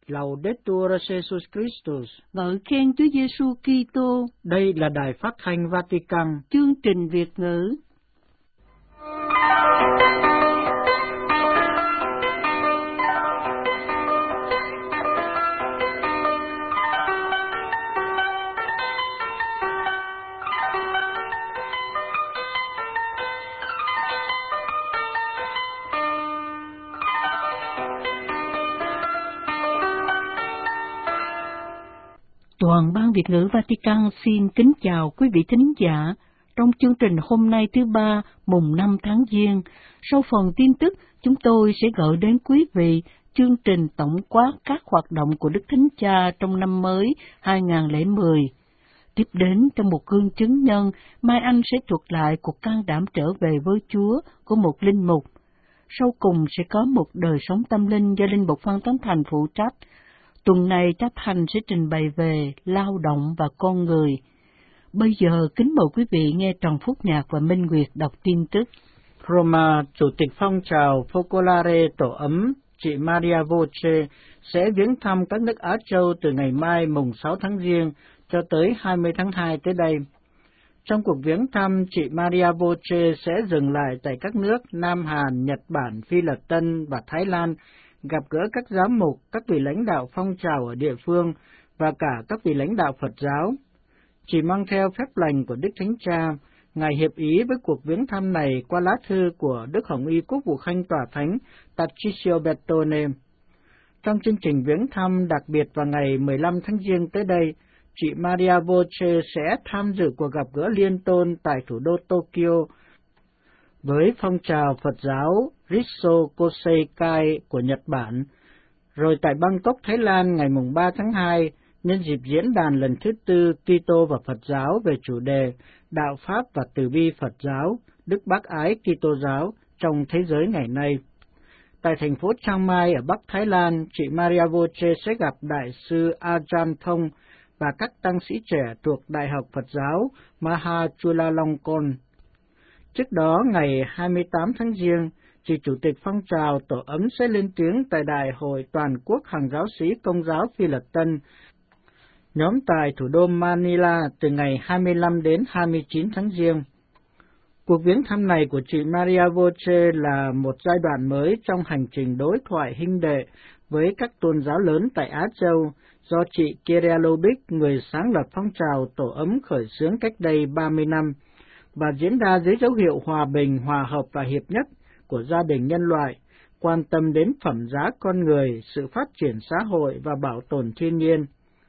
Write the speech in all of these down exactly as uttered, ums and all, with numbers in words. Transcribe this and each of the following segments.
Laudetur Jesus Christus. Ngợi khen Chúa Giêsu Kitô. Đây là đài phát thanh Vatican. Chương trình Việt ngữ. Toàn ban Việt ngữ Vatican xin kính chào quý vị thính giả. Trong chương trình hôm nay thứ ba, mùng năm tháng Giêng, sau phần tin tức, chúng tôi sẽ gửi đến quý vị chương trình tổng quát các hoạt động của Đức Thánh Cha trong năm mới hai nghìn không trăm mười. Tiếp đến, trong một gương chứng nhân, Mai Anh sẽ thuật lại cuộc can đảm trở về với Chúa của một linh mục. Sau cùng sẽ có một đời sống tâm linh do linh mục Phan Tấn Thành phụ trách. Tuần này cha Thành sẽ trình bày về lao động và con người. Bây giờ kính mời quý vị nghe Trần Phúc Nhạc và Minh Nguyệt đọc tin tức. Roma, Chủ tịch phong trào Focolare Tổ ấm, chị Maria Voce sẽ viếng thăm các nước Á Châu từ ngày mai mùng sáu tháng Giêng cho tới hai mươi tháng hai tới đây. Trong cuộc viếng thăm, chị Maria Voce sẽ dừng lại tại các nước Nam Hàn, Nhật Bản, Phi Lật Tân và Thái Lan, gặp gỡ các giám mục, các vị lãnh đạo phong trào ở địa phương và cả các vị lãnh đạo Phật giáo. Chỉ mang theo phép lành của Đức Thánh Cha, Ngài hiệp ý với cuộc viếng thăm này qua lá thư của Đức Hồng Y Quốc vụ Khanh Tòa Thánh Tarcisio Bertone. Trong chương trình viếng thăm đặc biệt vào ngày mười lăm tháng Giêng tới đây, chị Maria Voce sẽ tham dự cuộc gặp gỡ liên tôn tại thủ đô Tokyo với phong trào Phật giáo Riso Koseikai của Nhật Bản, rồi tại Bangkok, Thái Lan ngày mùng ba tháng hai, nhân dịp diễn đàn lần thứ tư Kitô và Phật giáo về chủ đề Đạo Pháp và Từ bi Phật giáo, Đức Bác Ái Kitô giáo trong thế giới ngày nay. Tại thành phố Chiang Mai ở Bắc Thái Lan, chị Maria Voce sẽ gặp Đại sư Ajahn Thông và các tăng sĩ trẻ thuộc Đại học Phật giáo Maha Chulalongkorn. Trước đó, ngày hai mươi tám tháng Giêng, chị Chủ tịch phong trào Tổ ấm sẽ lên tiếng tại Đại hội Toàn quốc Hàng giáo sĩ Công giáo Phi Lật Tân, nhóm tại thủ đô Manila từ ngày hai mươi lăm đến hai mươi chín tháng Giêng. Cuộc viếng thăm này của chị Maria Voce là một giai đoạn mới trong hành trình đối thoại huynh đệ với các tôn giáo lớn tại Á Châu, do chị Kyria Lubich, người sáng lập phong trào Tổ ấm khởi xướng cách đây ba mươi năm, và diễn ra dưới dấu hiệu hòa bình, hòa hợp và hiệp nhất của gia đình nhân loại, quan tâm đến phẩm giá con người, sự phát triển xã hội và bảo tồn thiên nhiên.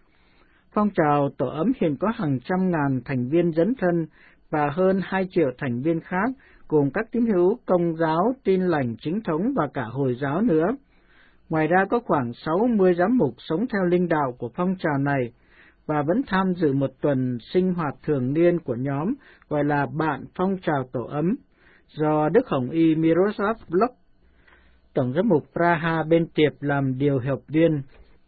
Phong trào Tổ ấm hiện có hàng trăm ngàn thành viên dấn thân và hơn hai triệu thành viên khác, gồm các tín hữu Công giáo, Tin lành chính thống và cả Hồi giáo nữa. Ngoài ra có khoảng sáu mươi giám mục sống theo linh đạo của phong trào này và vẫn tham dự một tuần sinh hoạt thường niên của nhóm gọi là Bạn Phong trào Tổ ấm, do Đức Hồng Y Miroslav Blok, Tổng giám mục Praha bên Tiệp làm điều hợp viên.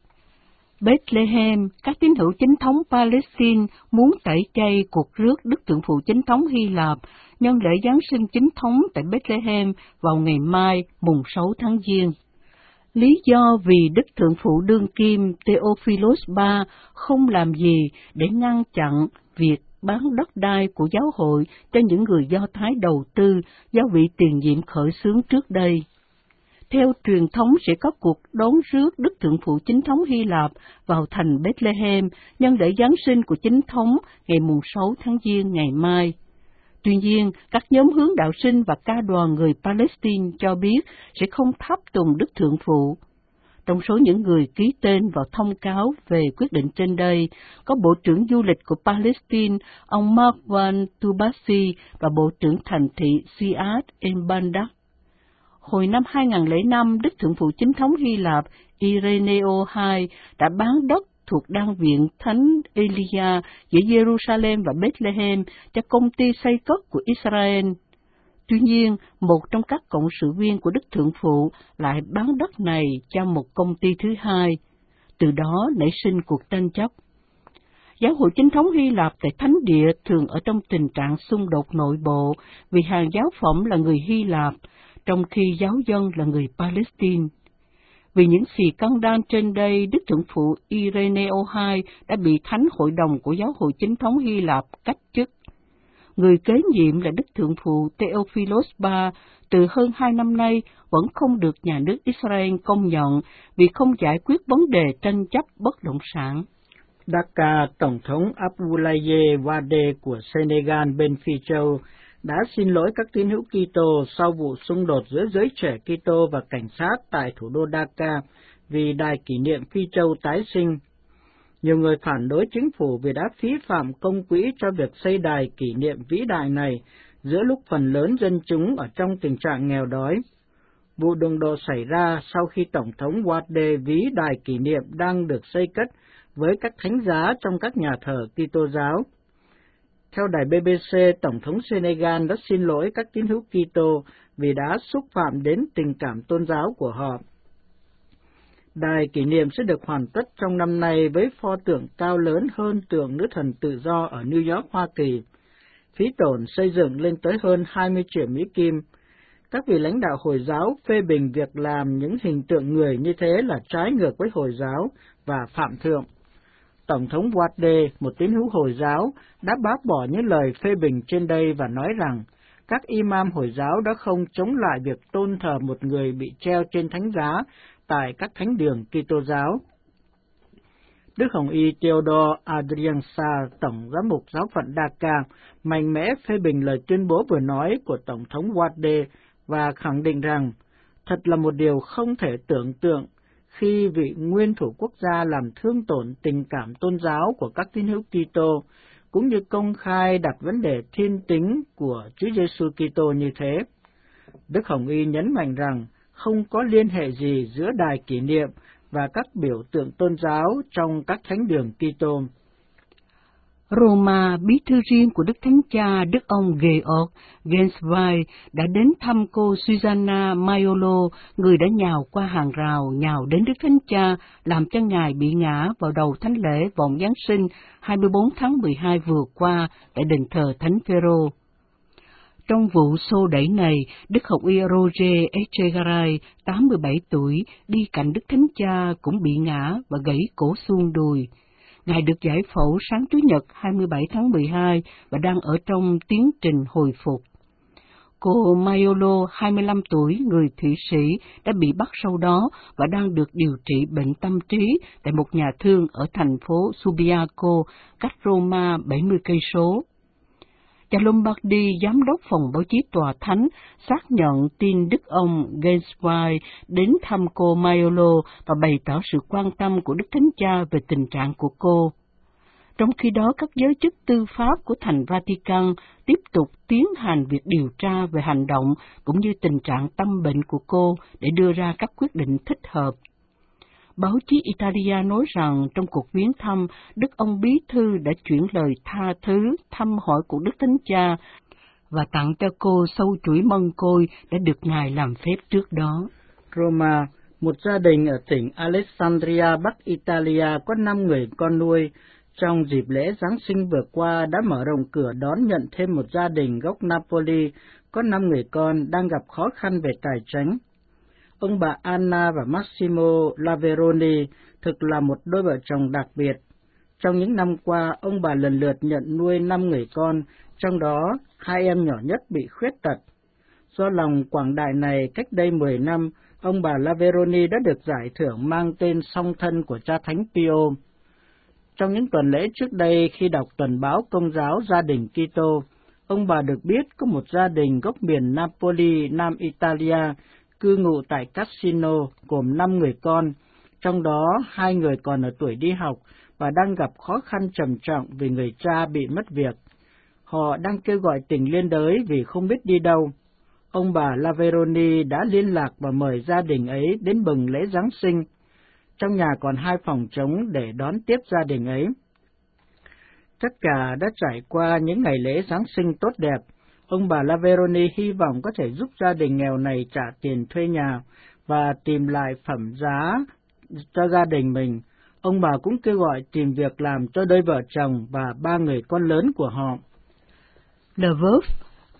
Bethlehem, các tín hữu chính thống Palestine muốn tẩy chay cuộc rước Đức Thượng Phụ chính thống Hy Lạp nhân lễ Giáng sinh chính thống tại Bethlehem vào ngày mai, mùng sáu tháng Giêng. Lý do vì Đức Thượng Phụ đương kim Theophilus đệ tam không làm gì để ngăn chặn việc bán đất đai của giáo hội cho những người Do Thái đầu tư do vị tiền nhiệm khởi xướng trước đây. Theo truyền thống sẽ có cuộc đón rước Đức Thượng Phụ chính thống Hy Lạp vào thành Bethlehem nhân lễ Giáng sinh của chính thống ngày mùng sáu tháng Giêng ngày mai. Tuy nhiên, các nhóm hướng đạo sinh và ca đoàn người Palestine cho biết sẽ không tháp tùng Đức Thượng Phụ. Trong số những người ký tên vào thông cáo về quyết định trên đây, có Bộ trưởng Du lịch của Palestine, ông Marwan Tubasi và Bộ trưởng Thành thị Ziad El-Bandak. Hồi năm hai nghìn không trăm lẻ năm, Đức Thượng Phụ chính thống Hy Lạp Ireneo đệ nhị đã bán đất thuộc Đan viện Thánh Elia giữa Jerusalem và Bethlehem cho công ty xây cất của Israel. Tuy nhiên, một trong các cộng sự viên của Đức Thượng Phụ lại bán đất này cho một công ty thứ hai. Từ đó nảy sinh cuộc tranh chấp. Giáo hội chính thống Hy Lạp tại Thánh Địa thường ở trong tình trạng xung đột nội bộ vì hàng giáo phẩm là người Hy Lạp, trong khi giáo dân là người Palestine. Vì những xì căng đan trên đây, Đức Thượng phụ Ireneo đệ nhị đã bị Thánh Hội đồng của Giáo hội Chính thống Hy Lạp cách chức. Người kế nhiệm là Đức Thượng phụ Theophilos đệ tam, từ hơn hai năm nay vẫn không được nhà nước Israel công nhận vì không giải quyết vấn đề tranh chấp bất động sản. Dakar, Tổng thống Abdoulaye Wade của Senegal bên Phi Châu đã xin lỗi các tín hữu Kitô sau vụ xung đột giữa giới trẻ Kitô và cảnh sát tại thủ đô Dakar vì đài kỷ niệm Phi Châu tái sinh. Nhiều người phản đối chính phủ vì đã phí phạm công quỹ cho việc xây đài kỷ niệm vĩ đại này giữa lúc phần lớn dân chúng ở trong tình trạng nghèo đói. Vụ đụng độ xảy ra sau khi Tổng thống Wade ví đài kỷ niệm đang được xây cất với các thánh giá trong các nhà thờ Kitô giáo. Theo đài B B C, Tổng thống Senegal đã xin lỗi các tín hữu Kitô vì đã xúc phạm đến tình cảm tôn giáo của họ. Đài kỷ niệm sẽ được hoàn tất trong năm nay với pho tượng cao lớn hơn tượng nữ thần tự do ở New York, Hoa Kỳ. Phí tổn xây dựng lên tới hơn hai mươi triệu Mỹ Kim. Các vị lãnh đạo Hồi giáo phê bình việc làm những hình tượng người như thế là trái ngược với Hồi giáo và phạm thượng. Tổng thống Wade, một tín hữu Hồi giáo, đã bác bỏ những lời phê bình trên đây và nói rằng các imam Hồi giáo đã không chống lại việc tôn thờ một người bị treo trên thánh giá tại các thánh đường Kitô giáo. Đức Hồng Y Theodore Adrien Sarr, Tổng giám mục giáo phận Dakar, mạnh mẽ phê bình lời tuyên bố vừa nói của Tổng thống Wade và khẳng định rằng thật là một điều không thể tưởng tượng khi vị nguyên thủ quốc gia làm thương tổn tình cảm tôn giáo của các tín hữu Kitô, cũng như công khai đặt vấn đề thiên tính của Chúa Giêsu Kitô như thế. Đức Hồng Y nhấn mạnh rằng không có liên hệ gì giữa đài kỷ niệm và các biểu tượng tôn giáo trong các thánh đường Kitô. Roma, bí thư riêng của Đức Thánh Cha, Đức ông Georg Genswein đã đến thăm cô Susanna Maiolo, người đã nhào qua hàng rào, nhào đến Đức Thánh Cha, làm cho Ngài bị ngã vào đầu thánh lễ vọng Giáng sinh hai mươi bốn tháng mười hai vừa qua tại đền thờ Thánh Phêrô. Trong vụ xô đẩy này, Đức Học y Roger Echegaray, tám mươi bảy tuổi, đi cạnh Đức Thánh Cha cũng bị ngã và gãy cổ xương đùi. Ngài được giải phẫu sáng Chủ nhật hai mươi bảy tháng mười hai và đang ở trong tiến trình hồi phục. Cô Maiolo, hai mươi lăm tuổi, người Thụy Sĩ, đã bị bắt sau đó và đang được điều trị bệnh tâm trí tại một nhà thương ở thành phố Subiaco, cách Roma bảy mươi cây số. Cha Lombardi, giám đốc phòng báo chí tòa thánh, xác nhận tin Đức ông Genswein đến thăm cô Maiolo và bày tỏ sự quan tâm của Đức Thánh Cha về tình trạng của cô. Trong khi đó, các giới chức tư pháp của thành Vatican tiếp tục tiến hành việc điều tra về hành động cũng như tình trạng tâm bệnh của cô để đưa ra các quyết định thích hợp. Báo chí Italia nói rằng trong cuộc viếng thăm, Đức ông Bí Thư đã chuyển lời tha thứ, thăm hỏi của Đức Thánh Cha và tặng cho cô sâu chuỗi mân côi đã được Ngài làm phép trước đó. Roma, một gia đình ở tỉnh Alessandria, Bắc Italia có năm người con nuôi, trong dịp lễ Giáng sinh vừa qua đã mở rộng cửa đón nhận thêm một gia đình gốc Napoli có năm người con đang gặp khó khăn về tài chính. Ông bà Anna và Massimo Laveroni thực là một đôi vợ chồng đặc biệt. Trong những năm qua, ông bà lần lượt nhận nuôi năm người con, trong đó hai em nhỏ nhất bị khuyết tật. Do lòng quảng đại này, cách đây mười năm, ông bà Laveroni đã được giải thưởng mang tên song thân của cha Thánh Pio. Trong những tuần lễ trước đây, khi đọc tuần báo Công giáo Gia đình Kitô, ông bà được biết có một gia đình gốc miền Napoli, Nam Italia, cư ngụ tại Cassino, gồm năm người con, trong đó hai người còn ở tuổi đi học và đang gặp khó khăn trầm trọng vì người cha bị mất việc. Họ đang kêu gọi tình liên đới vì không biết đi đâu. Ông bà Laveroni đã liên lạc và mời gia đình ấy đến mừng lễ Giáng sinh. Trong nhà còn hai phòng trống để đón tiếp gia đình ấy. Tất cả đã trải qua những ngày lễ Giáng sinh tốt đẹp. Ông bà Laveroni hy vọng có thể giúp gia đình nghèo này trả tiền thuê nhà và tìm lại phẩm giá cho gia đình mình. Ông bà cũng kêu gọi tìm việc làm cho đôi vợ chồng và ba người con lớn của họ. Le Veuf,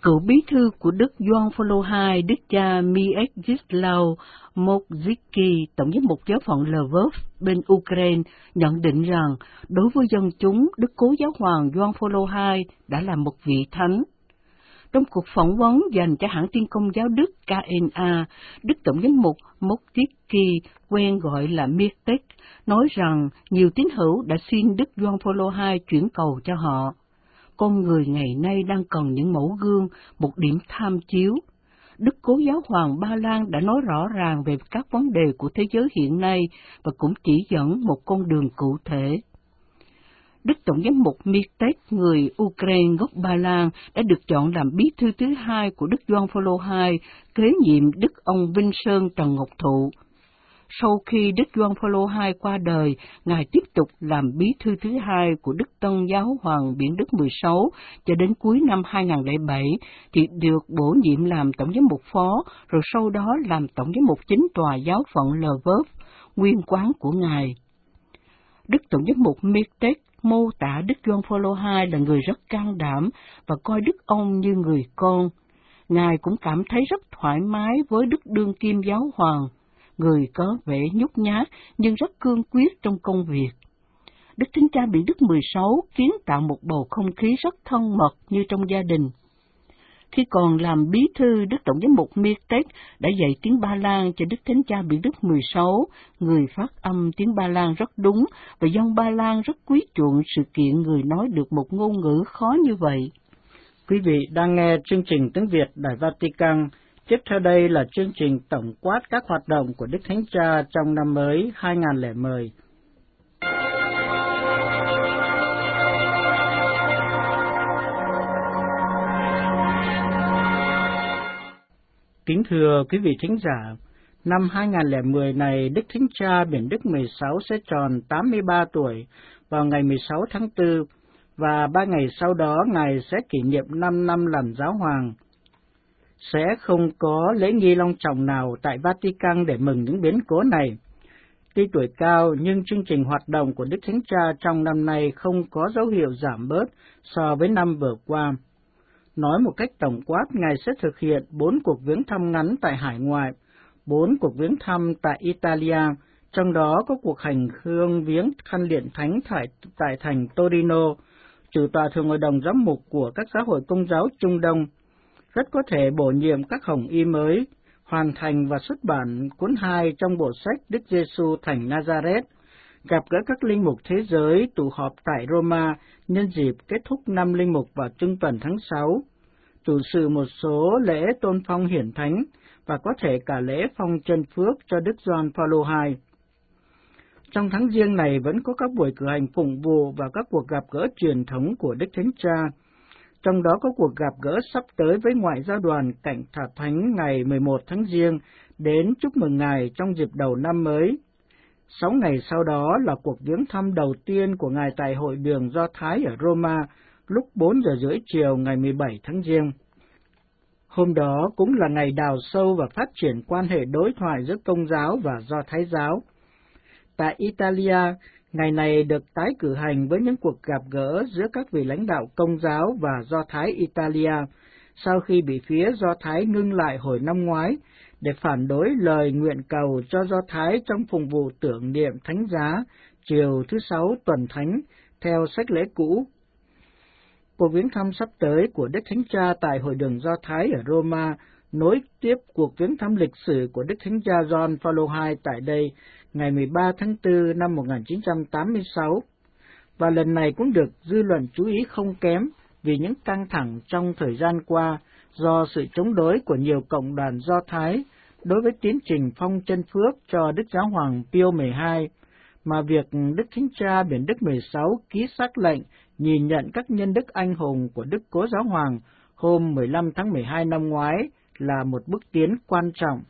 Cựu bí thư của Đức Gioan Phaolô hai, Đức cha Mieczysław Mokrzycki, tổng giám mục giáo phận Lvov bên Ukraine, nhận định rằng đối với dân chúng, Đức Cố Giáo hoàng Gioan Phaolô hai đã là một vị thánh. Trong cuộc phỏng vấn dành cho hãng tin Công giáo Đức K N A, Đức tổng giám mục Mokrzycki, quen gọi là Mieszek, nói rằng nhiều tín hữu đã xin Đức Gioan Phaolô hai chuyển cầu cho họ. Con người ngày nay đang cần những mẫu gương, một điểm tham chiếu. Đức Cố Giáo hoàng Ba Lan đã nói rõ ràng về các vấn đề của thế giới hiện nay và cũng chỉ dẫn một con đường cụ thể. Đức tổng giám mục Mieszek, người Ukraine gốc Ba Lan, đã được chọn làm bí thư thứ hai của Đức Gioan Phaolô hai, kế nhiệm Đức ông Vinh Sơn Trần Ngọc Thụ. Sau khi Đức Gioan Phaolô hai qua đời, Ngài tiếp tục làm bí thư thứ hai của Đức Tân Giáo hoàng Biển Đức mười sáu cho đến cuối năm hai nghìn không trăm lẻ bảy, thì được bổ nhiệm làm tổng giám mục phó, rồi sau đó làm tổng giám mục chính tòa giáo phận Lvov, nguyên quán của Ngài. Đức tổng giám mục Mieszek mô tả Đức Gioan Phaolô hai là người rất can đảm và coi Đức ông như người con. Ngài cũng cảm thấy rất thoải mái với Đức đương kim giáo hoàng, người có vẻ nhút nhát nhưng rất cương quyết trong công việc. Đức Thánh Cha Biển Đức mười sáu kiến tạo một bầu không khí rất thân mật như trong gia đình. Khi còn làm bí thư, Đức tổng giám mục Mieszek đã dạy tiếng Ba Lan cho Đức Thánh Cha Biển Đức mười sáu, người phát âm tiếng Ba Lan rất đúng và dân Ba Lan rất quý chuộng sự kiện người nói được một ngôn ngữ khó như vậy. Quý vị đang nghe chương trình tiếng Việt Đài Vatican. Tiếp theo đây là chương trình tổng quát các hoạt động của Đức Thánh Cha trong năm mới hai nghìn không trăm lẻ mười. Kính thưa quý vị thính giả, năm hai nghìn không trăm lẻ mười này, Đức Thánh Cha Biển Đức mười sáu sẽ tròn tám mươi ba tuổi vào ngày mười sáu tháng tư, và ba ngày sau đó Ngài sẽ kỷ niệm năm năm làm giáo hoàng. Sẽ không có lễ nghi long trọng nào tại Vatican để mừng những biến cố này. Tuy tuổi cao, nhưng chương trình hoạt động của Đức Thánh Cha trong năm nay không có dấu hiệu giảm bớt so với năm vừa qua. Nói một cách tổng quát, Ngài sẽ thực hiện bốn cuộc viếng thăm ngắn tại hải ngoại, bốn cuộc viếng thăm tại Italia, trong đó có cuộc hành hương viếng khăn liệm thánh tại, tại thành Torino, chủ tọa thường hội đồng giám mục của các giáo hội Công giáo Trung Đông. Rất có thể bổ nhiệm các hồng y mới, hoàn thành và xuất bản cuốn hai trong bộ sách Đức Giêsu thành Nazareth, gặp gỡ các linh mục thế giới tụ họp tại Roma nhân dịp kết thúc năm linh mục vào trung tuần tháng sáu, chủ sự một số lễ tôn phong hiển thánh và có thể cả lễ phong chân phước cho Đức Gioan Phaolô hai. Trong tháng Giêng này vẫn có các buổi cử hành phụng vụ và các cuộc gặp gỡ truyền thống của Đức Thánh Cha. Trong đó có cuộc gặp gỡ sắp tới với Ngoại giao đoàn Cảnh Thả Thánh ngày mười một tháng Giêng đến chúc mừng Ngài trong dịp đầu năm mới. Sáu ngày sau đó là cuộc viếng thăm đầu tiên của Ngài tại Hội đường Do Thái ở Roma lúc bốn giờ rưỡi chiều ngày mười bảy tháng Giêng. Hôm đó cũng là ngày đào sâu và phát triển quan hệ đối thoại giữa Công giáo và Do Thái giáo. Tại Italia, ngày này được tái cử hành với những cuộc gặp gỡ giữa các vị lãnh đạo Công giáo và Do Thái Italia, sau khi bị phía Do Thái ngưng lại hồi năm ngoái để phản đối lời nguyện cầu cho Do Thái trong phụng vụ tưởng niệm thánh giá chiều thứ Sáu tuần thánh theo sách lễ cũ. Cuộc viếng thăm sắp tới của Đức Thánh Cha tại Hội đường Do Thái ở Roma nối tiếp cuộc viếng thăm lịch sử của Đức Thánh Cha Gioan Phaolô hai tại đây ngày mười ba tháng tư năm một nghìn chín trăm tám mươi sáu, và lần này cũng được dư luận chú ý không kém vì những căng thẳng trong thời gian qua do sự chống đối của nhiều cộng đoàn Do Thái đối với tiến trình phong chân phước cho Đức Giáo hoàng Pio mười hai, mà việc Đức Thánh Cha Biển Đức mười sáu ký sắc lệnh nhìn nhận các nhân đức anh hùng của Đức Cố Giáo hoàng hôm mười lăm tháng mười hai năm ngoái là một bước tiến quan trọng.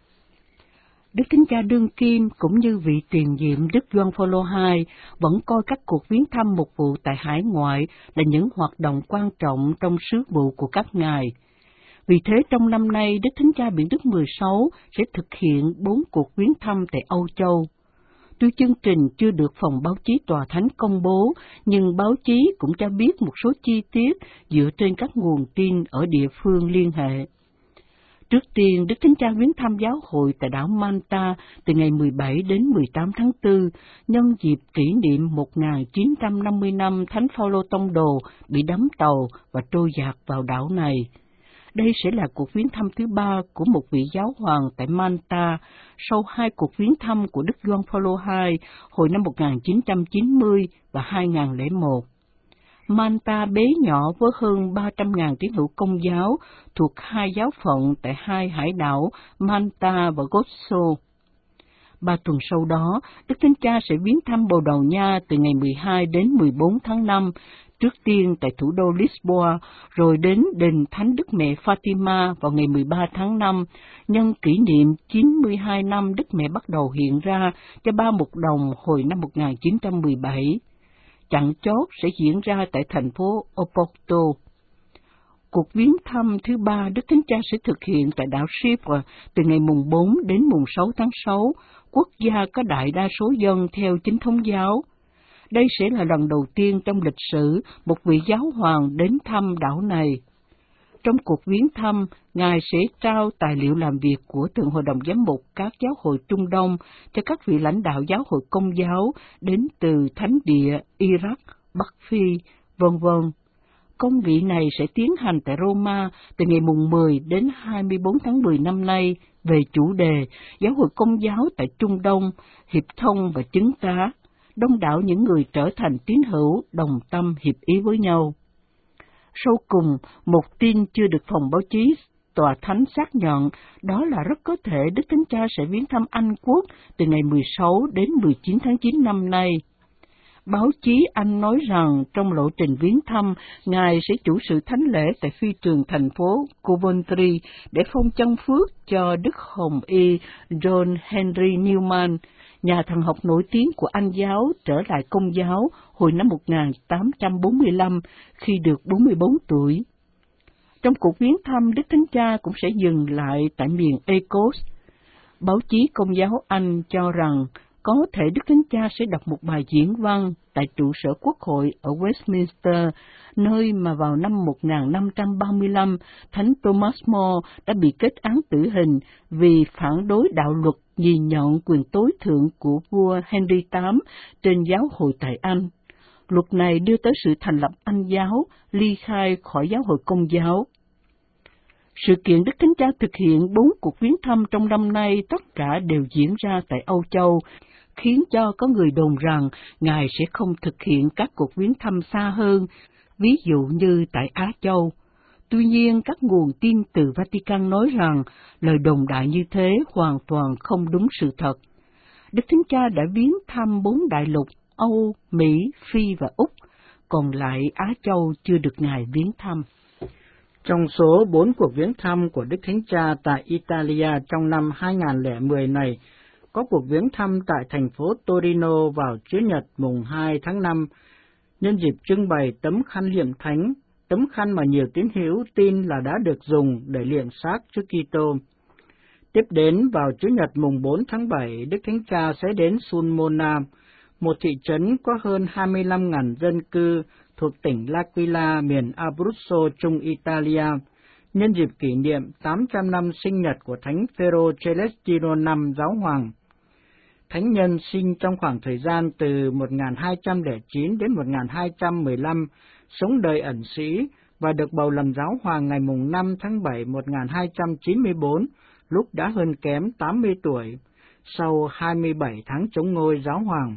Đức Thánh Cha đương kim cũng như vị tiền nhiệm Đức Gioan Phaolô hai vẫn coi các cuộc viếng thăm mục vụ tại hải ngoại là những hoạt động quan trọng trong sứ vụ của các ngài. Vì thế trong năm nay, Đức Thánh Cha Biển Đức mười sáu sẽ thực hiện bốn cuộc viếng thăm tại Âu Châu. Tuy chương trình chưa được phòng báo chí tòa thánh công bố, nhưng báo chí cũng cho biết một số chi tiết dựa trên các nguồn tin ở địa phương liên hệ. Trước tiên, Đức Thánh Cha viếng thăm giáo hội tại đảo Malta từ ngày mười bảy đến mười tám tháng tư, nhân dịp kỷ niệm một nghìn chín trăm năm mươi năm Thánh Phaolô Tông Đồ bị đắm tàu và trôi dạt vào đảo này. Đây sẽ là cuộc viếng thăm thứ ba của một vị giáo hoàng tại Malta, sau hai cuộc viếng thăm của Đức Gioan Phaolô hai hồi năm một nghìn chín trăm chín mươi và hai nghìn không trăm lẻ một. Malta bé nhỏ với hơn ba trăm nghìn tín hữu Công giáo thuộc hai giáo phận tại hai hải đảo Malta và Gozo. Ba tuần sau đó, Đức Thánh Cha sẽ viếng thăm Bồ Đào Nha từ ngày mười hai đến mười bốn tháng năm, trước tiên tại thủ đô Lisboa, rồi đến đền Thánh Đức Mẹ Fatima vào ngày mười ba tháng năm, nhân kỷ niệm chín mươi hai năm Đức Mẹ bắt đầu hiện ra cho ba mục đồng hồi năm một nghìn chín trăm mười bảy. Chặng chót sẽ diễn ra tại thành phố Oporto. Cuộc viếng thăm thứ ba Đức Thánh Cha sẽ thực hiện tại đảo Chypre từ ngày mùng bốn đến mùng sáu tháng sáu, quốc gia có đại đa số dân theo chính thống giáo. Đây sẽ là lần đầu tiên trong lịch sử một vị giáo hoàng đến thăm đảo này. Trong cuộc viếng thăm, Ngài sẽ trao tài liệu làm việc của Thượng Hội đồng Giám mục các giáo hội Trung Đông cho các vị lãnh đạo giáo hội Công giáo đến từ Thánh địa, Iraq, Bắc Phi, vân vân. Công nghị này sẽ tiến hành tại Roma từ ngày mùng mười đến hai mươi bốn tháng mười năm nay về chủ đề Giáo hội Công giáo tại Trung Đông, hiệp thông và chứng tá, đông đảo những người trở thành tín hữu đồng tâm hiệp ý với nhau. Sau cùng, một tin chưa được phòng báo chí tòa thánh xác nhận, đó là rất có thể Đức Thánh Cha sẽ viếng thăm Anh Quốc từ ngày mười sáu đến mười chín tháng chín năm nay. Báo chí Anh nói rằng trong lộ trình viếng thăm, Ngài sẽ chủ sự thánh lễ tại phi trường thành phố Coventry để phong chân phước cho Đức Hồng Y John Henry Newman, nhà thần học nổi tiếng của Anh giáo trở lại Công giáo hồi năm một nghìn tám trăm bốn mươi lăm khi được bốn mươi bốn tuổi. Trong cuộc viếng thăm, Đức Thánh Cha cũng sẽ dừng lại tại miền Ecos. Báo chí Công giáo Anh cho rằng có thể Đức Thánh Cha sẽ đọc một bài diễn văn tại trụ sở Quốc hội ở Westminster, nơi mà vào năm một nghìn năm trăm ba mươi lăm, Thánh Thomas More đã bị kết án tử hình vì phản đối đạo luật nhìn nhận quyền tối thượng của vua Henry tám trên giáo hội tại Anh. Luật này đưa tới sự thành lập Anh giáo, ly khai khỏi giáo hội Công giáo. Sự kiện Đức Thánh Cha thực hiện bốn cuộc viếng thăm trong năm nay tất cả đều diễn ra tại Âu Châu, khiến cho có người đồn rằng Ngài sẽ không thực hiện các cuộc viếng thăm xa hơn, ví dụ như tại Á Châu. Tuy nhiên, các nguồn tin từ Vatican nói rằng lời đồn đại như thế hoàn toàn không đúng sự thật. Đức Thánh Cha đã viếng thăm bốn đại lục Âu, Mỹ, Phi và Úc, còn lại Á Châu chưa được Ngài viếng thăm. Trong số bốn cuộc viếng thăm của Đức Thánh Cha tại Italia trong năm hai nghìn không trăm lẻ mười này, có cuộc viếng thăm tại thành phố Torino vào Chủ nhật mùng hai tháng năm, nhân dịp trưng bày tấm khăn liệm thánh, tấm khăn mà nhiều tín hữu tin là đã được dùng để liệm xác Chúa Kitô. Tiếp đến vào Chủ nhật mùng bốn tháng bảy, Đức Thánh Cha sẽ đến Sulmona, một thị trấn có hơn hai mươi lăm nghìn dân cư thuộc tỉnh L'Aquila, miền Abruzzo, Trung Italia, nhân dịp kỷ niệm tám trăm năm sinh nhật của Thánh Phêrô Celestino năm Giáo Hoàng. Thánh nhân sinh trong khoảng thời gian từ một nghìn hai trăm lẻ chín đến một nghìn hai trăm mười lăm, sống đời ẩn sĩ và được bầu làm Giáo Hoàng ngày mùng năm tháng bảy một nghìn hai trăm chín mươi bốn, lúc đã hơn kém tám mươi tuổi, sau hai mươi bảy tháng chống ngôi Giáo Hoàng.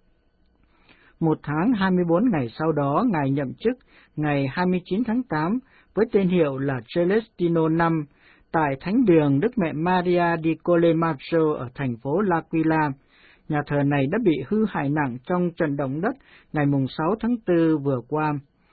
Một tháng hai mươi bốn ngày sau đó, Ngài nhậm chức ngày hai mươi chín tháng tám với tên hiệu là Celestino năm tại Thánh đường Đức Mẹ Maria di Collemaggiore ở thành phố L'Aquila. Nhà thờ này đã bị hư hại nặng trong trận động đất ngày mùng sáu tháng tư vừa qua.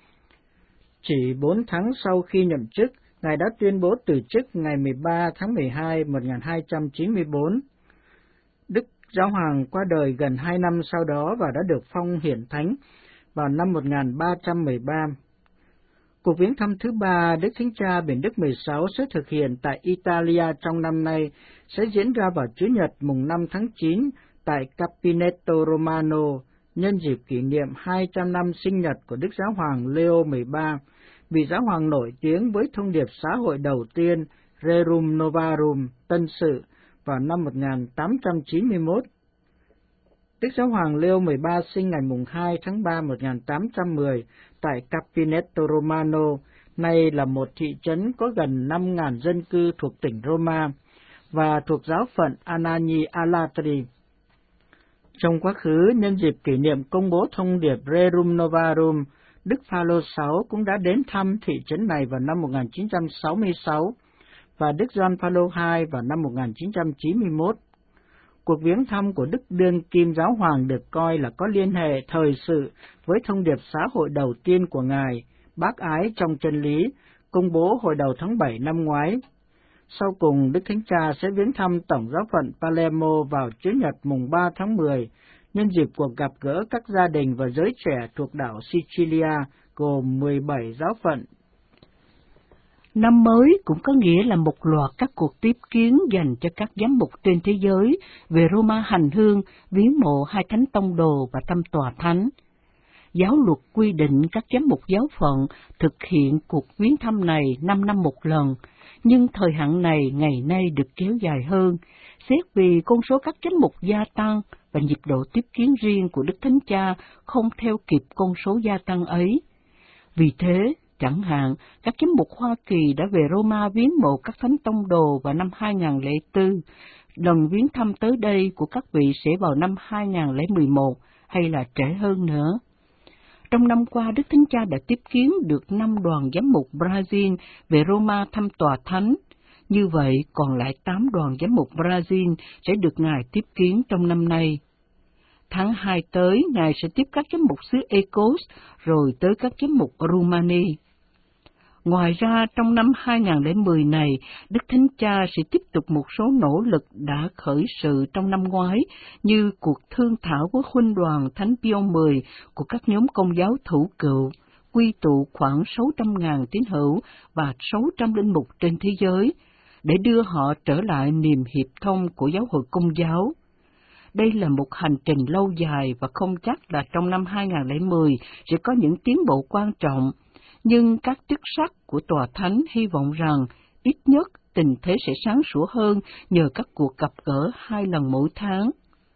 Chỉ bốn tháng sau khi nhậm chức, Ngài đã tuyên bố từ chức ngày mười ba tháng mười hai một nghìn hai trăm chín mươi bốn. Đức Giáo Hoàng qua đời gần hai năm sau đó và đã được phong hiển thánh vào năm một nghìn ba trăm mười ba. Cuộc viếng thăm thứ ba Đức Thánh Cha Biển Đức mười sáu sẽ thực hiện tại Italia trong năm nay, sẽ diễn ra vào Chủ nhật mùng năm tháng chín tại Capineto Romano nhân dịp kỷ niệm hai trăm năm sinh nhật của Đức Giáo hoàng Leo mười ba, vị giáo hoàng nổi tiếng với thông điệp xã hội đầu tiên Rerum Novarum, Tân Sự, vào năm một nghìn tám trăm chín mươi mốt. Đức Giáo hoàng Leo mười ba sinh ngày mùng hai tháng ba một nghìn tám trăm mười tại Capineto Romano, nay là một thị trấn có gần năm nghìn dân cư thuộc tỉnh Roma và thuộc giáo phận Anagni Alatri. Trong quá khứ, nhân dịp kỷ niệm công bố thông điệp Rerum Novarum, Đức Phaolô thứ sáu cũng đã đến thăm thị trấn này vào năm một nghìn chín trăm sáu mươi sáu và Đức Gioan Phaolô thứ hai vào năm một nghìn chín trăm chín mươi mốt. Cuộc viếng thăm của Đức Đương Kim Giáo Hoàng được coi là có liên hệ thời sự với thông điệp xã hội đầu tiên của Ngài, bác ái trong chân lý, công bố hồi đầu tháng bảy năm ngoái. Sau cùng, Đức Thánh Cha sẽ viếng thăm Tổng giáo phận Palermo vào Chủ nhật mùng ba tháng mười, nhân dịp cuộc gặp gỡ các gia đình và giới trẻ thuộc đảo Sicilia, gồm mười bảy giáo phận. Năm mới cũng có nghĩa là một loạt các cuộc tiếp kiến dành cho các giám mục trên thế giới về Roma hành hương, viếng mộ hai thánh tông đồ và thăm tòa thánh. Giáo luật quy định các giám mục giáo phận thực hiện cuộc viếng thăm này năm năm một lần, nhưng thời hạn này ngày nay được kéo dài hơn, xét vì con số các giám mục gia tăng và nhịp độ tiếp kiến riêng của Đức Thánh Cha không theo kịp con số gia tăng ấy. Vì thế, chẳng hạn, các giám mục Hoa Kỳ đã về Roma viếng mộ các thánh tông đồ vào năm hai nghìn lẻ bốn, lần viếng thăm tới đây của các vị sẽ vào năm hai nghìn lẻ mười một hay là trễ hơn nữa. Trong năm qua, Đức Thánh Cha đã tiếp kiến được năm đoàn giám mục Brazil về Roma thăm tòa thánh. Như vậy, còn lại tám đoàn giám mục Brazil sẽ được Ngài tiếp kiến trong năm nay. Tháng hai tới, Ngài sẽ tiếp các giám mục xứ Ecos, rồi tới các giám mục Rumani. Ngoài ra, trong năm hai nghìn lẻ mười này, Đức Thánh Cha sẽ tiếp tục một số nỗ lực đã khởi sự trong năm ngoái, như cuộc thương thảo với huynh đoàn Thánh Pio mười của các nhóm Công giáo thủ cựu, quy tụ khoảng sáu trăm nghìn tín hữu và sáu trăm linh mục trên thế giới, để đưa họ trở lại niềm hiệp thông của giáo hội Công giáo. Đây là một hành trình lâu dài và không chắc là trong năm hai nghìn lẻ mười sẽ có những tiến bộ quan trọng, nhưng các chức sắc của tòa thánh hy vọng rằng ít nhất tình thế sẽ sáng sủa hơn nhờ các cuộc gặp gỡ hai lần mỗi tháng.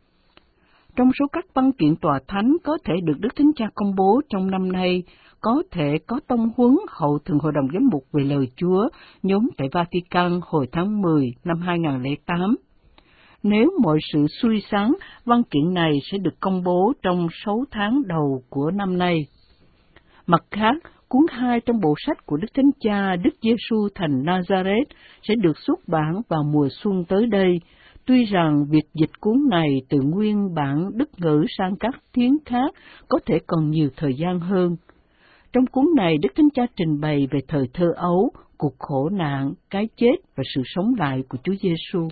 Trong số các văn kiện tòa thánh có thể được Đức Thánh Cha công bố trong năm nay, có thể có tông huấn hậu thượng hội đồng giám mục về lời Chúa, nhóm tại Vatican hồi tháng mười năm hai nghìn lẻ tám. Nếu mọi sự xuôi sáng, văn kiện này sẽ được công bố trong sáu tháng đầu của năm nay. Mặt khác, cuốn hai trong bộ sách của Đức Thánh Cha Đức Giêsu thành Nazareth sẽ được xuất bản vào mùa xuân tới đây, tuy rằng việc dịch cuốn này từ nguyên bản Đức ngữ sang các tiếng khác có thể còn nhiều thời gian hơn. Trong cuốn này, Đức Thánh Cha trình bày về thời thơ ấu, cuộc khổ nạn, cái chết và sự sống lại của Chúa Giêsu.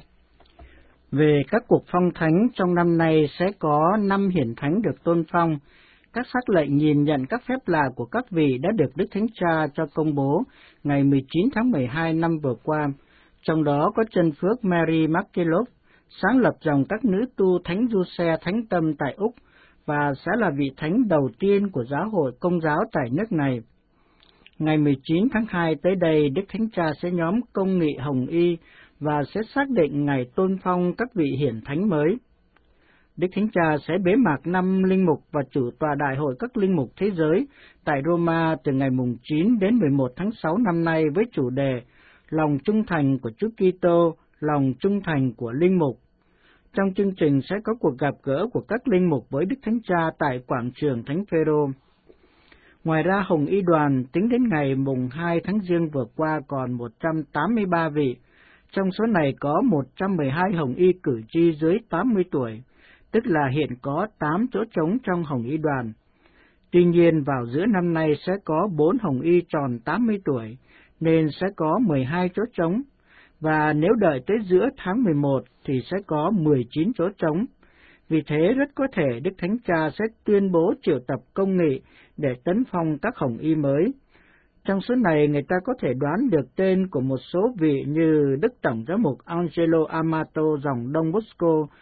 Về các cuộc phong thánh trong năm nay sẽ có năm hiển thánh được tôn phong. Các sắc lệnh nhìn nhận các phép lạ của các vị đã được Đức Thánh Cha cho công bố ngày mười chín tháng mười hai năm vừa qua. Trong đó có chân phước Mary Markelov, sáng lập dòng các nữ tu Thánh Giuse Thánh Tâm tại Úc và sẽ là vị thánh đầu tiên của giáo hội Công giáo tại nước này. Ngày mười chín tháng hai tới đây, Đức Thánh Cha sẽ nhóm công nghị Hồng Y và sẽ xác định ngày tôn phong các vị hiển thánh mới. Đức Thánh Cha sẽ bế mạc năm linh mục và chủ tọa đại hội các linh mục thế giới tại Roma từ ngày mùng chín đến mười một tháng sáu năm nay với chủ đề Lòng trung thành của Chúa Kitô, lòng trung thành của linh mục. Trong chương trình sẽ có cuộc gặp gỡ của các linh mục với Đức Thánh Cha tại quảng trường Thánh Phêrô. Ngoài ra, Hồng Y đoàn tính đến ngày mùng hai tháng Giêng vừa qua còn một trăm tám mươi ba vị, trong số này có một trăm mười hai Hồng Y cử tri dưới tám mươi tuổi, tức là hiện có tám chỗ trống trong Hồng Y đoàn. Tuy nhiên, vào giữa năm nay sẽ có bốn Hồng Y tròn tám mươi tuổi, nên sẽ có mười hai chỗ trống, và nếu đợi tới giữa tháng mười một thì sẽ có mười chín chỗ trống. Vì thế, rất có thể Đức Thánh Cha sẽ tuyên bố triệu tập công nghị để tấn phong các Hồng Y mới. Trong số này, người ta có thể đoán được tên của một số vị như Đức Tổng giám mục Angelo Amato dòng Đông Bosco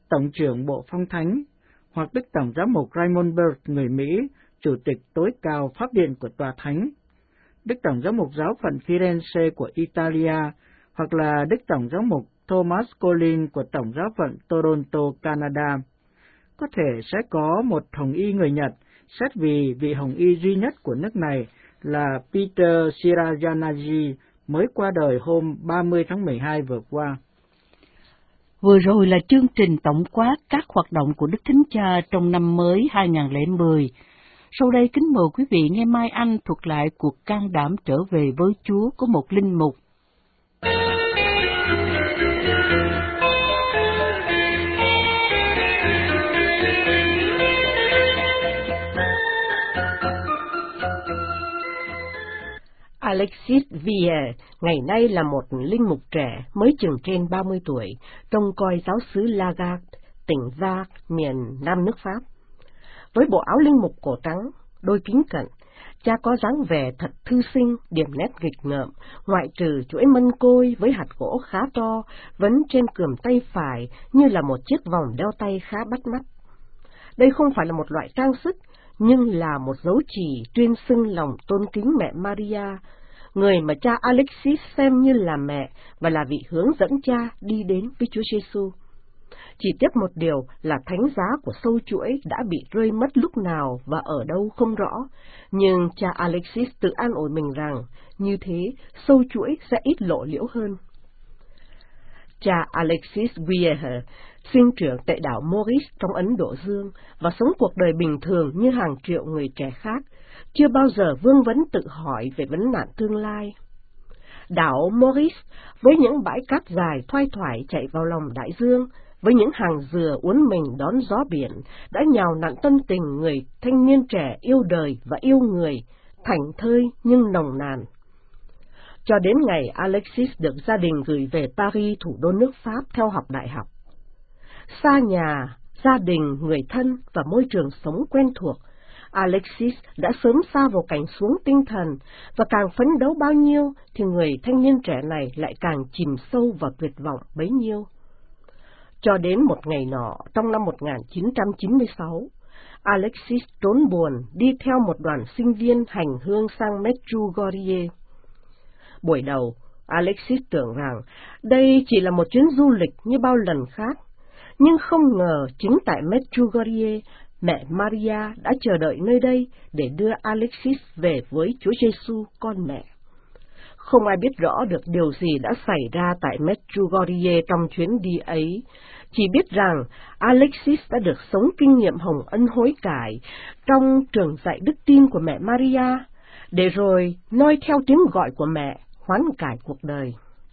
Tổng trưởng Bộ Phong Thánh, hoặc Đức Tổng giám mục Raymond Burke người Mỹ, Chủ tịch tối cao Pháp điện của Tòa Thánh, Đức Tổng giám mục giáo phận Firenze của Italia, hoặc là Đức Tổng giám mục Thomas Collins của Tổng giáo phận Toronto, Canada. Có thể sẽ có một hồng y người Nhật, xét vì vị hồng y duy nhất của nước này là Peter Shirayanagi mới qua đời hôm ba mươi tháng mười hai vừa qua. Vừa rồi là chương trình tổng quát các hoạt động của Đức Thánh Cha trong năm mới hai nghìn lẻ mười. Sau đây kính mời quý vị nghe Mai Anh thuật lại cuộc can đảm trở về với Chúa của một linh mục. Alexis Vier ngày nay là một linh mục trẻ mới chừng trên ba mươi tuổi, trông coi giáo xứ Lagarde, tỉnh Var, miền Nam nước Pháp. Với bộ áo linh mục cổ trắng, đôi kính cận, cha có dáng vẻ thật thư sinh, điểm nét nghịch ngợm, ngoại trừ chuỗi mân côi với hạt gỗ khá to, vấn trên cườm tay phải như là một chiếc vòng đeo tay khá bắt mắt. Đây không phải là một loại trang sức, nhưng là một dấu chỉ tuyên xưng lòng tôn kính mẹ Maria, người mà cha Alexis xem như là mẹ và là vị hướng dẫn cha đi đến với Chúa Giêsu. Chỉ tiếc một điều là thánh giá của sâu chuỗi đã bị rơi mất lúc nào và ở đâu không rõ, nhưng cha Alexis tự an ủi mình rằng như thế sâu chuỗi sẽ ít lộ liễu hơn. Cha Alexis Wiehe sinh trưởng tại đảo Maurice trong Ấn Độ Dương và sống cuộc đời bình thường như hàng triệu người trẻ khác, chưa bao giờ vương vấn tự hỏi về vấn nạn tương lai. Đảo Maurice với những bãi cát dài thoai thoải chạy vào lòng đại dương, với những hàng dừa uốn mình đón gió biển, đã nhào nặn tâm tình người thanh niên trẻ yêu đời và yêu người, thảnh thơi nhưng nồng nàn. Cho đến ngày Alexis được gia đình gửi về Paris, thủ đô nước Pháp, theo học đại học. Xa nhà, gia đình, người thân và môi trường sống quen thuộc, Alexis đã sớm sa vào cảnh xuống tinh thần, và càng phấn đấu bao nhiêu thì người thanh niên trẻ này lại càng chìm sâu vào tuyệt vọng bấy nhiêu. Cho đến một ngày nọ, trong năm một nghìn chín trăm chín mươi sáu, Alexis trốn buồn đi theo một đoàn sinh viên hành hương sang Medjugorje. Buổi đầu, Alexis tưởng rằng đây chỉ là một chuyến du lịch như bao lần khác, nhưng không ngờ chính tại Medjugorje, mẹ Maria đã chờ đợi nơi đây để đưa Alexis về với Chúa Giêsu con mẹ. Không ai biết rõ được điều gì đã xảy ra tại Medjugorje trong chuyến đi ấy, chỉ biết rằng Alexis đã được sống kinh nghiệm hồng ân hối cải trong trường dạy đức tin của mẹ Maria, để rồi noi theo tiếng gọi của mẹ, hoán cải cuộc đời.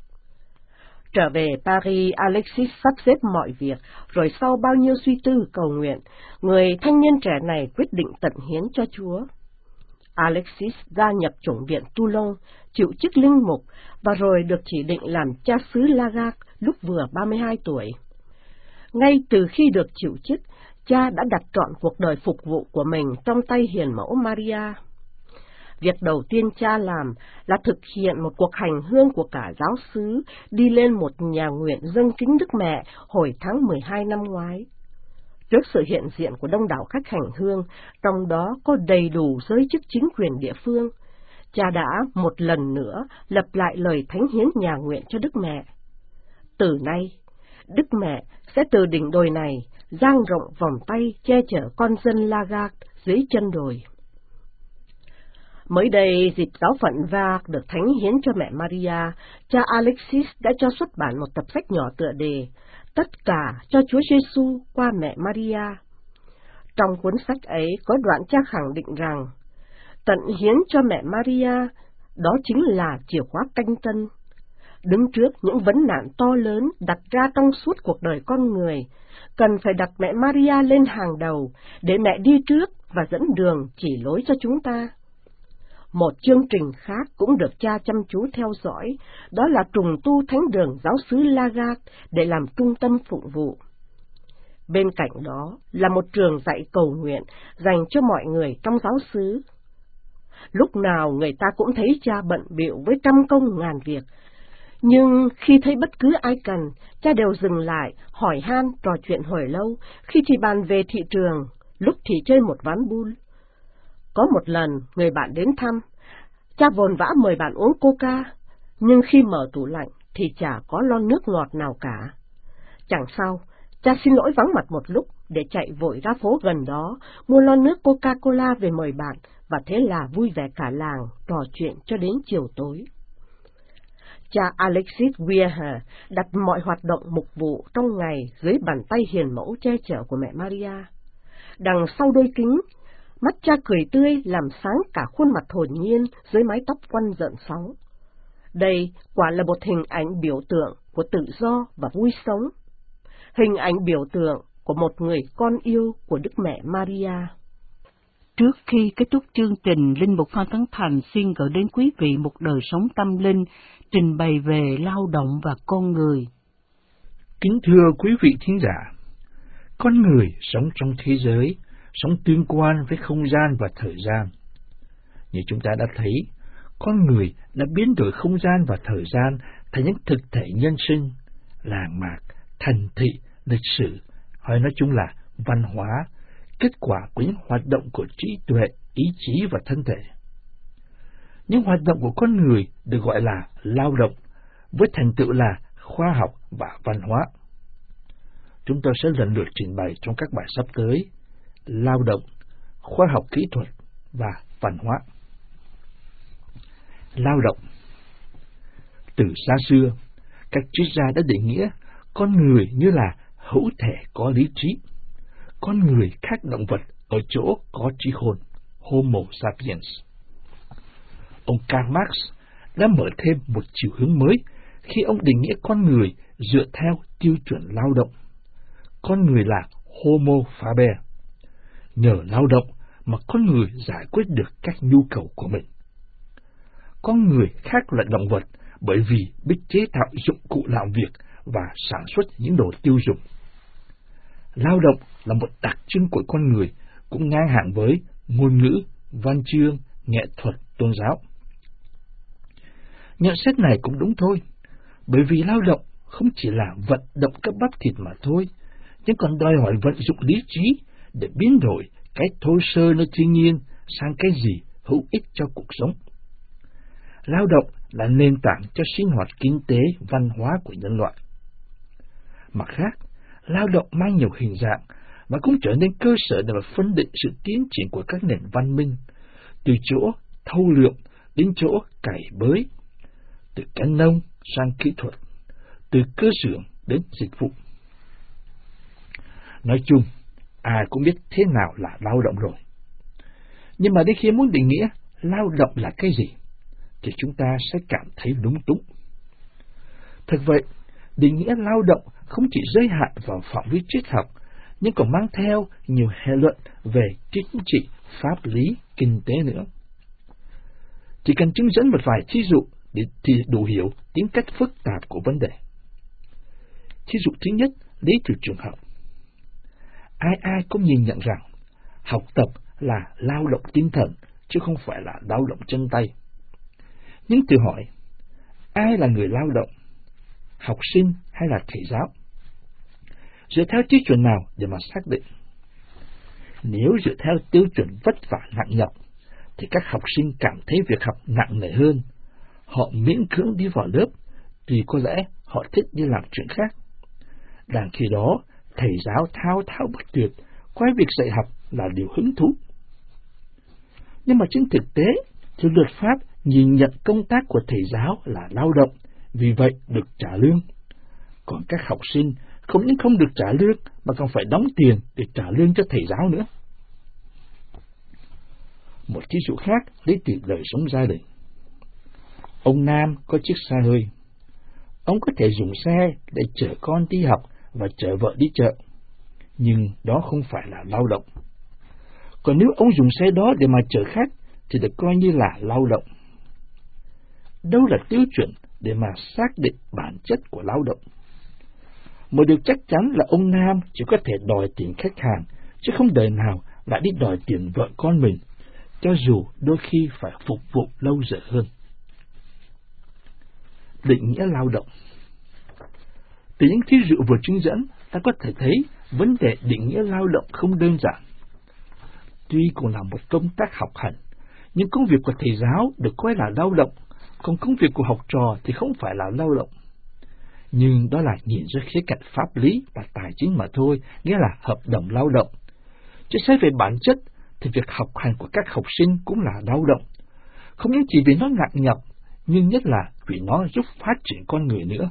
Trở về Paris, Alexis sắp xếp mọi việc, rồi sau bao nhiêu suy tư cầu nguyện, người thanh niên trẻ này quyết định tận hiến cho Chúa. Alexis gia nhập chủng viện Toulon, chịu chức linh mục, và rồi được chỉ định làm cha xứ Lagarde lúc vừa ba mươi hai tuổi. Ngay từ khi được chịu chức, cha đã đặt trọn cuộc đời phục vụ của mình trong tay hiền mẫu Maria. Việc đầu tiên cha làm là thực hiện một cuộc hành hương của cả giáo xứ đi lên một nhà nguyện dâng kính Đức Mẹ hồi tháng mười hai năm ngoái. Trước sự hiện diện của đông đảo khách hành hương, trong đó có đầy đủ giới chức chính quyền địa phương, cha đã một lần nữa lặp lại lời thánh hiến nhà nguyện cho Đức Mẹ. Từ nay, Đức Mẹ sẽ từ đỉnh đồi này dang rộng vòng tay che chở con dân Lagarde dưới chân đồi. Mới đây, dịp giáo phận Var được thánh hiến cho mẹ Maria, cha Alexis đã cho xuất bản một tập sách nhỏ tựa đề Tất cả cho Chúa Giêsu qua mẹ Maria. Trong cuốn sách ấy có đoạn cha khẳng định rằng, tận hiến cho mẹ Maria, đó chính là chìa khóa canh tân. Đứng trước những vấn nạn to lớn đặt ra trong suốt cuộc đời con người, cần phải đặt mẹ Maria lên hàng đầu, để mẹ đi trước và dẫn đường chỉ lối cho chúng ta. Một chương trình khác cũng được cha chăm chú theo dõi, đó là trùng tu thánh đường giáo xứ Lagarde để làm trung tâm phụng vụ. Bên cạnh đó là một trường dạy cầu nguyện dành cho mọi người trong giáo xứ. Lúc nào người ta cũng thấy cha bận bịu với trăm công ngàn việc, Nhưng khi thấy bất cứ ai cần, cha đều dừng lại, hỏi han, trò chuyện hồi lâu, khi thì bàn về thị trường, lúc thì chơi một ván bul. Có một lần, người bạn đến thăm, cha vồn vã mời bạn uống coca, nhưng khi mở tủ lạnh thì chả có lon nước ngọt nào cả. Chẳng sao, cha xin lỗi vắng mặt một lúc để chạy vội ra phố gần đó, mua lon nước Coca-Cola về mời bạn, và thế là vui vẻ cả làng, trò chuyện cho đến chiều tối. Cha Alexis Weir đặt mọi hoạt động mục vụ trong ngày dưới bàn tay hiền mẫu che chở của mẹ Maria. Đằng sau đôi kính, mắt cha cười tươi làm sáng cả khuôn mặt hồn nhiên dưới mái tóc quăn rợn sóng. Đây quả là một hình ảnh biểu tượng của tự do và vui sống, hình ảnh biểu tượng của một người con yêu của Đức Mẹ Maria. Trước khi kết thúc chương trình, Linh Mục Phan Tấn Thành xin gửi đến quý vị một đời sống tâm linh, trình bày về lao động và con người. Kính thưa quý vị thính giả, con người sống trong thế giới, sống tương quan với không gian và thời gian. Như chúng ta đã thấy, con người đã biến đổi không gian và thời gian thành những thực thể nhân sinh, làng mạc, thành thị, lịch sử, hay nói chung là văn hóa, kết quả của những hoạt động của trí tuệ, ý chí và thân thể. Những hoạt động của con người được gọi là lao động, với thành tựu là khoa học và văn hóa. Chúng tôi sẽ lần lượt trình bày trong các bài sắp tới: lao động, khoa học kỹ thuật và văn hóa. Lao động. Từ xa xưa, các triết gia đã định nghĩa con người như là hữu thể có lý trí, con người khác động vật ở chỗ có trí khôn, Homo sapiens. Ông Karl Marx đã mở thêm một chiều hướng mới khi ông định nghĩa con người dựa theo tiêu chuẩn lao động. Con người là Homo faber. Nhờ lao động mà con người giải quyết được các nhu cầu của mình. Con người khác loại động vật bởi vì biết chế tạo dụng cụ làm việc và sản xuất những đồ tiêu dùng. Lao động là một đặc trưng của con người, cũng ngang hàng với ngôn ngữ, văn chương, nghệ thuật, tôn giáo. Nhận xét này cũng đúng thôi, bởi vì lao động không chỉ là vận động các bắp thịt mà thôi, nhưng còn đòi hỏi vận dụng lý trí để biến đổi cái thô sơ nơi thiên nhiên sang cái gì hữu ích cho cuộc sống. Lao động là nền tảng cho sinh hoạt kinh tế, văn hóa của nhân loại. Mặt khác, lao động mang nhiều hình dạng và cũng trở nên cơ sở để mà phân định sự tiến triển của các nền văn minh, từ chỗ thâu lượm đến chỗ cày bới, từ canh nông sang kỹ thuật, từ cơ xưởng đến dịch vụ. Nói chung, ai cũng biết thế nào là lao động rồi. Nhưng mà đến khi muốn định nghĩa lao động là cái gì, thì chúng ta sẽ cảm thấy lúng túng. Thật vậy, định nghĩa lao động không chỉ giới hạn vào phạm vi triết học, nhưng còn mang theo nhiều hệ luận về chính trị, pháp lý, kinh tế nữa. Chỉ cần chứng dẫn một vài thí dụ để thì đủ hiểu tính cách phức tạp của vấn đề. Thí dụ thứ nhất, lấy từ trường học. Ai ai cũng nhìn nhận rằng học tập là lao động tinh thần, chứ không phải là lao động chân tay. Nhưng tự hỏi, ai là người lao động? Học sinh hay là thầy giáo? Dựa theo tiêu chuẩn nào để mà xác định? Nếu dựa theo tiêu chuẩn vất vả nặng nhọc, thì các học sinh cảm thấy việc học nặng nề hơn. Họ miễn cưỡng đi vào lớp, vì có lẽ họ thích đi làm chuyện khác. Đằng khi đó, thầy giáo thao thao bất tuyệt, coi việc dạy học là điều hứng thú. Nhưng mà trên thực tế, thì luật pháp nhìn nhận công tác của thầy giáo là lao động, vì vậy được trả lương. Còn các học sinh không những không được trả lương, mà còn phải đóng tiền để trả lương cho thầy giáo nữa. Một ví dụ khác lấy từ đời sống gia đình. Ông Nam có chiếc xe hơi. Ông có thể dùng xe để chở con đi học và chở vợ đi chợ, nhưng đó không phải là lao động. Còn nếu ông dùng xe đó để mà chở khách, thì được coi như là lao động. Đâu là tiêu chuẩn để mà xác định bản chất của lao động? Một điều chắc chắn là ông Nam chỉ có thể đòi tiền khách hàng, chứ không đời nào lại đi đòi tiền vợ con mình, cho dù đôi khi phải phục vụ lâu giờ hơn. định nghĩa lao động. Từ những thí dụ vừa chứng dẫn, ta có thể thấy vấn đề định nghĩa lao động không đơn giản. Tuy cũng là một công tác học hành, nhưng công việc của thầy giáo được coi là lao động, còn công việc của học trò thì không phải là lao động. Nhưng đó là nhìn ra khía cạnh pháp lý và tài chính mà thôi, nghĩa là hợp đồng lao động. Chứ xét về bản chất thì việc học hành của các học sinh cũng là lao động, không những chỉ vì nó nặng nhọc, nhưng nhất là vì nó giúp phát triển con người nữa.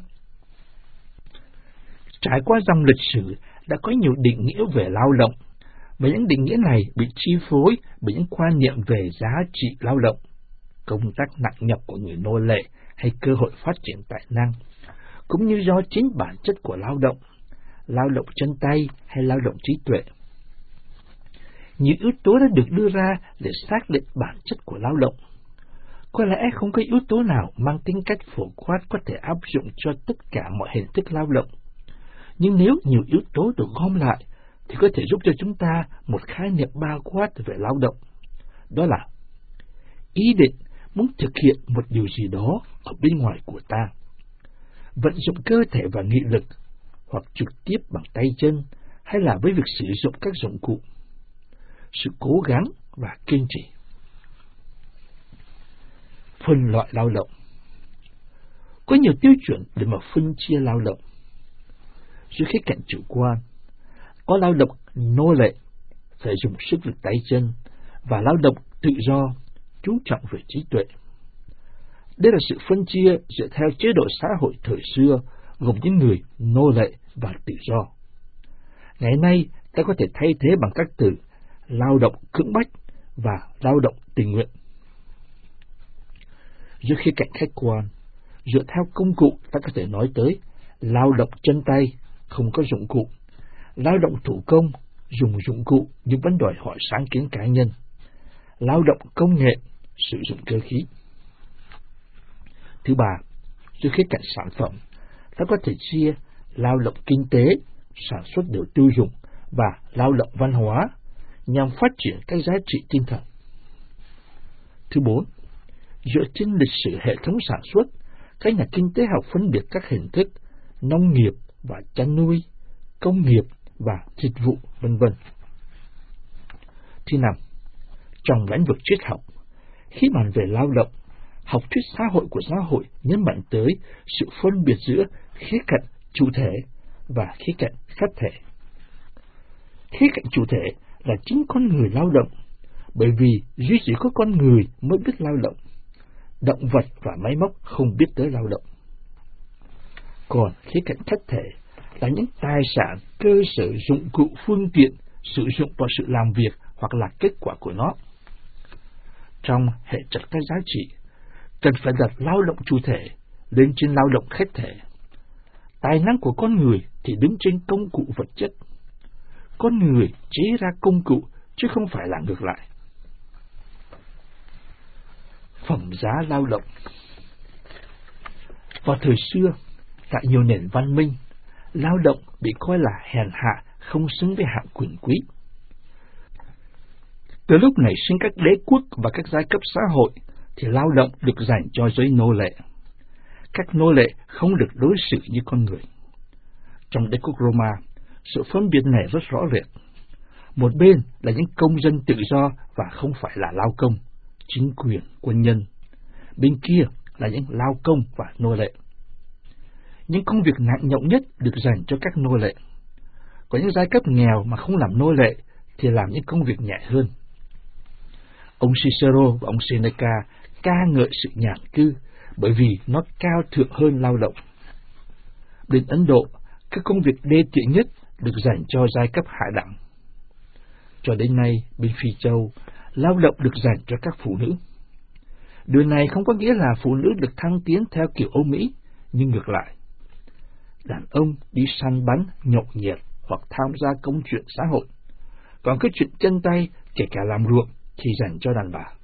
Trải qua dòng lịch sử đã có nhiều định nghĩa về lao động, và những định nghĩa này bị chi phối bởi những quan niệm về giá trị lao động, công tác nặng nhọc của người nô lệ hay cơ hội phát triển tài năng, cũng như do chính bản chất của lao động, lao động chân tay hay lao động trí tuệ. Nhiều yếu tố đã được đưa ra để xác định bản chất của lao động. Có lẽ không có yếu tố nào mang tính cách phổ quát có thể áp dụng cho tất cả mọi hình thức lao động. Nhưng nếu nhiều yếu tố được gom lại, thì có thể giúp cho chúng ta một khái niệm bao quát về lao động. Đó là ý định muốn thực hiện một điều gì đó ở bên ngoài của ta, vận dụng cơ thể và nghị lực, hoặc trực tiếp bằng tay chân, hay là với việc sử dụng các dụng cụ, sự cố gắng và kiên trì. Phân loại lao động. Có nhiều tiêu chuẩn để mà phân chia lao động. Dưới khía cạnh chủ quan, có lao động nô lệ, phải dùng sức lực tay chân, và lao động tự do, chú trọng về trí tuệ. Đây là sự phân chia dựa theo chế độ xã hội thời xưa, gồm những người nô lệ và tự do. Ngày nay, ta có thể thay thế bằng các từ lao động cưỡng bách và lao động tình nguyện. Dưới khía cạnh khách quan, dựa theo công cụ, ta có thể nói tới lao động chân tay, không có dụng cụ, lao động thủ công, dùng dụng cụ nhưng vẫn đòi hỏi sáng kiến cá nhân, lao động công nghệ, sử dụng cơ khí. Thứ ba, dưới khía cạnh sản phẩm, ta có thể chia lao động kinh tế, sản xuất đều tiêu dùng, và lao động văn hóa, nhằm phát triển các giá trị tinh thần. Thứ bốn, dựa trên lịch sử hệ thống sản xuất, các nhà kinh tế học phân biệt các hình thức nông nghiệp và chăn nuôi, công nghiệp và dịch vụ, vân vân. Thứ năm, trong lĩnh vực triết học, khi bàn về lao động, học thuyết xã hội của xã hội nhấn mạnh tới sự phân biệt giữa khía cạnh chủ thể và khía cạnh khách thể. Khía cạnh chủ thể là chính con người lao động, bởi vì duy chỉ có con người mới biết lao động. Động vật và máy móc không biết tới lao động. Còn khía cạnh khách thể là những tài sản, cơ sở, dụng cụ, phương tiện sử dụng vào sự làm việc hoặc là kết quả của nó. Trong hệ chất các giá trị, cần phải đặt lao động chủ thể lên trên lao động khách thể. Tài năng của con người thì đứng trên công cụ vật chất. Con người chế ra công cụ chứ không phải là ngược lại. Phẩm giá lao động. Vào thời xưa, tại nhiều nền văn minh, lao động bị coi là hèn hạ, không xứng với hạng quyền quý. Từ lúc nảy sinh các đế quốc và các giai cấp xã hội, thì lao động được dành cho giới nô lệ. Các nô lệ không được đối xử như con người. Trong đế quốc Roma, sự phân biệt này rất rõ rệt. Một bên là những công dân tự do và không phải là lao công, chính quyền, quân nhân. Bên kia là những lao công và nô lệ. Những công việc nặng nhọc nhất được dành cho các nô lệ. Có những giai cấp nghèo mà không làm nô lệ thì làm những công việc nhẹ hơn. Ông Cicero và ông Seneca ca ngợi sự nhàn cư bởi vì nó cao thượng hơn lao động. Bên Ấn Độ, các công việc đê tiện nhất được dành cho giai cấp hạ đẳng. Cho đến nay, bên Phi Châu, lao động được dành cho các phụ nữ. Điều này không có nghĩa là phụ nữ được thăng tiến theo kiểu Âu Mỹ, nhưng ngược lại. Đàn ông đi săn bắn, nhậu nhẹt hoặc tham gia công chuyện xã hội. Còn cái chuyện chân tay, kể cả làm ruộng, thì dành cho đàn bà.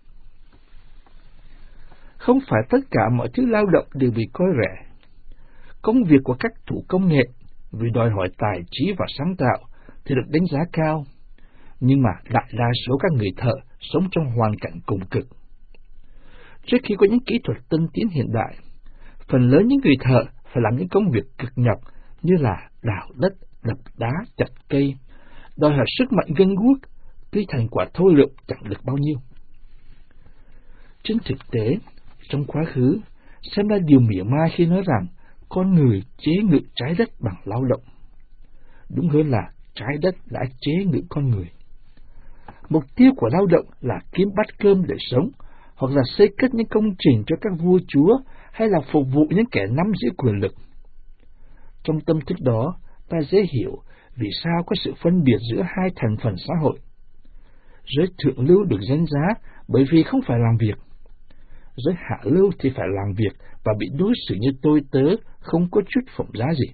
Không phải tất cả mọi thứ lao động đều bị coi rẻ. Công việc của các thủ công nghệ vì đòi hỏi tài trí và sáng tạo thì được đánh giá cao, nhưng mà đại đa số các người thợ sống trong hoàn cảnh cùng cực. Trước khi có những kỹ thuật tân tiến hiện đại, Phần lớn những người thợ phải làm những công việc cực nhọc như là đào đất, đập đá, chặt cây, đòi hỏi sức mạnh gân guốc, tuy thành quả thô lậu chẳng được bao nhiêu. Trên thực tế, trong quá khứ, xem ra điều mỉa mai khi nói rằng con người chế ngự trái đất bằng lao động. Đúng hơn là trái đất đã chế ngự con người. Mục tiêu của lao động là kiếm bát cơm để sống, hoặc là xây cất những công trình cho các vua chúa, hay là phục vụ những kẻ nắm giữ quyền lực. Trong tâm thức đó, ta dễ hiểu vì sao có sự phân biệt giữa hai thành phần xã hội. Giới thượng lưu được danh giá bởi vì không phải làm việc. Giới hạ lưu thì phải làm việc và bị đối xử như tôi tớ, không có chút phẩm giá gì.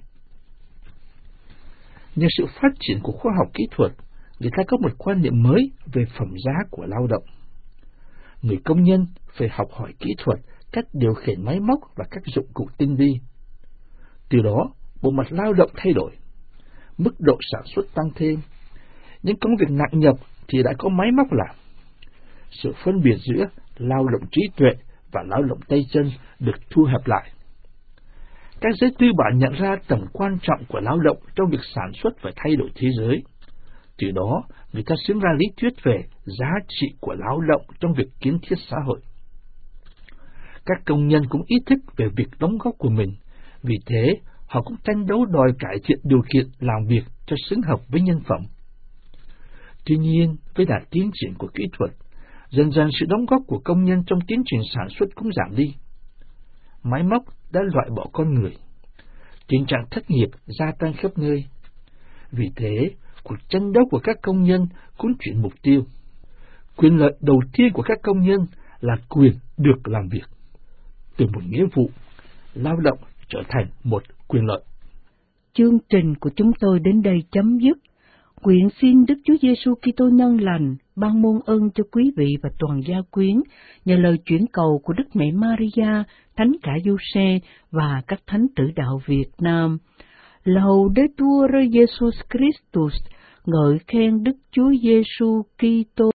Nhờ sự phát triển của khoa học kỹ thuật, người ta có một quan niệm mới về phẩm giá của lao động. Người công nhân phải học hỏi kỹ thuật, cách điều khiển máy móc và các dụng cụ tinh vi. Từ đó, bộ mặt lao động thay đổi, mức độ sản xuất tăng thêm. Những công việc nặng nhọc thì đã có máy móc làm. Sự phân biệt giữa lao động trí tuệ và lao động tay chân được thu hẹp lại. Các giới tư bản nhận ra tầm quan trọng của lao động trong việc sản xuất và thay đổi thế giới. Từ đó, người ta xứng ra lý thuyết về giá trị của lao động trong việc kiến thiết xã hội. Các công nhân cũng ý thức về việc đóng góp của mình, vì thế họ cũng tranh đấu đòi cải thiện điều kiện làm việc cho xứng hợp với nhân phẩm. Tuy nhiên, với đà tiến triển của kỹ thuật, dần dần sự đóng góp của công nhân trong tiến trình sản xuất cũng giảm đi. Máy móc đã loại bỏ con người. Tình trạng thất nghiệp gia tăng khắp nơi. Vì thế, cuộc tranh đấu của các công nhân cũng chuyển mục tiêu. Quyền lợi đầu tiên của các công nhân là quyền được làm việc. Từ một nghĩa vụ, lao động trở thành một quyền lợi. Chương trình của chúng tôi đến đây chấm dứt. Nguyện xin Đức Chúa Giêsu Kitô nhân lành ban muôn ơn cho quý vị và toàn gia quyến nhờ lời chuyển cầu của Đức Mẹ Maria, Thánh Cả Giuse và các thánh tử đạo Việt Nam. Laudetur Jesus Christus, ngợi khen Đức Chúa Giêsu Kitô.